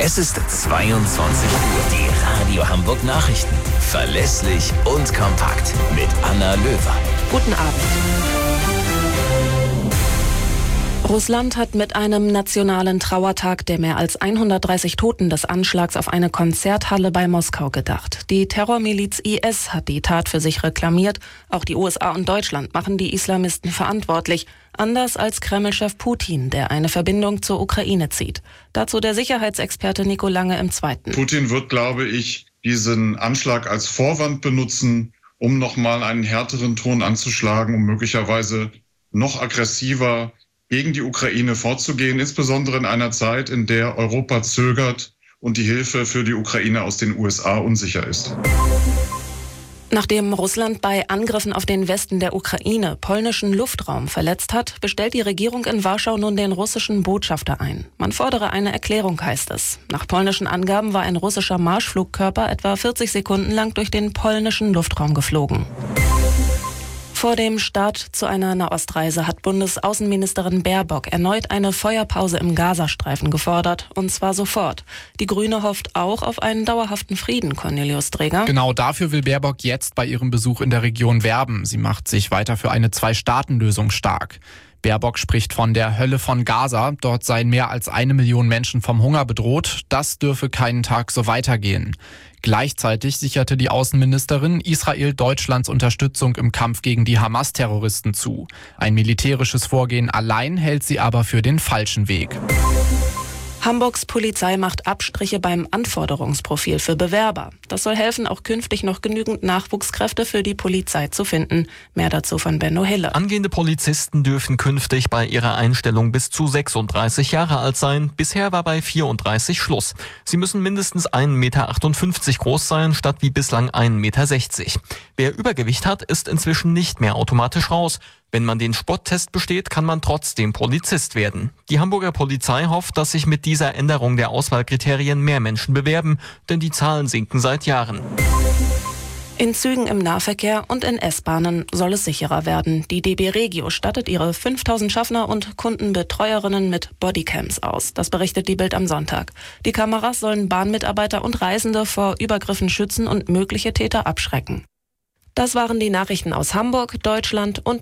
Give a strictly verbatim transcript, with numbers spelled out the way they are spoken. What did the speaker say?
Es ist zweiundzwanzig Uhr. Die Radio Hamburg Nachrichten. Verlässlich und kompakt mit Anna Löwer. Guten Abend. Russland hat mit einem nationalen Trauertag der mehr als hundertdreißig Toten des Anschlags auf eine Konzerthalle bei Moskau gedacht. Die Terrormiliz I S hat die Tat für sich reklamiert. Auch die U S A und Deutschland machen die Islamisten verantwortlich. Anders als Kreml-Chef Putin, der eine Verbindung zur Ukraine zieht. Dazu der Sicherheitsexperte Nico Lange im Zweiten. Putin wird, glaube ich, diesen Anschlag als Vorwand benutzen, um nochmal einen härteren Ton anzuschlagen, um möglicherweise noch aggressiver gegen die Ukraine vorzugehen, insbesondere in einer Zeit, in der Europa zögert und die Hilfe für die Ukraine aus den U S A unsicher ist. Nachdem Russland bei Angriffen auf den Westen der Ukraine polnischen Luftraum verletzt hat, bestellt die Regierung in Warschau nun den russischen Botschafter ein. Man fordere eine Erklärung, heißt es. Nach polnischen Angaben war ein russischer Marschflugkörper etwa vierzig Sekunden lang durch den polnischen Luftraum geflogen. Vor dem Start zu einer Nahostreise hat Bundesaußenministerin Baerbock erneut eine Feuerpause im Gazastreifen gefordert, und zwar sofort. Die Grüne hofft auch auf einen dauerhaften Frieden, Cornelius Dreger. Genau dafür will Baerbock jetzt bei ihrem Besuch in der Region werben. Sie macht sich weiter für eine Zwei-Staaten-Lösung stark. Baerbock spricht von der Hölle von Gaza. Dort seien mehr als eine Million Menschen vom Hunger bedroht. Das dürfe keinen Tag so weitergehen. Gleichzeitig sicherte die Außenministerin Israel Deutschlands Unterstützung im Kampf gegen die Hamas-Terroristen zu. Ein militärisches Vorgehen allein hält sie aber für den falschen Weg. Hamburgs Polizei macht Abstriche beim Anforderungsprofil für Bewerber. Das soll helfen, auch künftig noch genügend Nachwuchskräfte für die Polizei zu finden. Mehr dazu von Benno Hille. Angehende Polizisten dürfen künftig bei ihrer Einstellung bis zu sechsunddreißig Jahre alt sein. Bisher war bei vierunddreißig Schluss. Sie müssen mindestens ein Meter achtundfünfzig groß sein, statt wie bislang ein Meter sechzig. Wer Übergewicht hat, ist inzwischen nicht mehr automatisch raus. Wenn man den Sporttest besteht, kann man trotzdem Polizist werden. Die Hamburger Polizei hofft, dass sich mit dieser Änderung der Auswahlkriterien mehr Menschen bewerben, denn die Zahlen sinken seit Jahren. In Zügen im Nahverkehr und in S-Bahnen soll es sicherer werden. Die D B Regio stattet ihre fünftausend Schaffner und Kundenbetreuerinnen mit Bodycams aus. Das berichtet die Bild am Sonntag. Die Kameras sollen Bahnmitarbeiter und Reisende vor Übergriffen schützen und mögliche Täter abschrecken. Das waren die Nachrichten aus Hamburg, Deutschland und